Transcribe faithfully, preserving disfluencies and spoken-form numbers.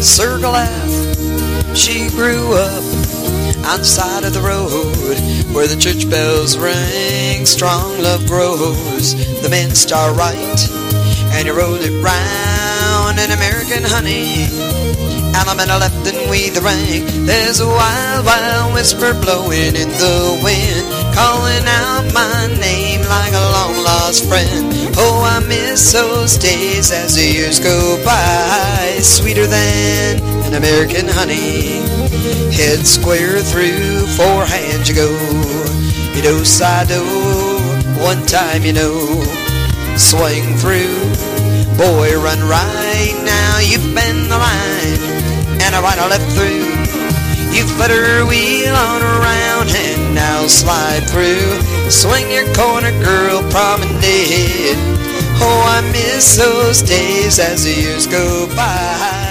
circle F. She grew up on the side of the road where the church bells ring, strong love grows. The men start right, and you roll it round. An American honey, Alabama left and we the rank. There's a wild, wild whisper blowing in the wind, calling out my name like a long-lost friend. Oh, I miss those days as the years go by, sweeter than an American honey. Head square through, four hands you go. You do, side do, one time you know. Swing through, boy run right now. You've been the line, and a right or left through. You flutter wheel on around and now slide through. Swing your corner, girl, promenade. Oh, I miss those days as the years go by.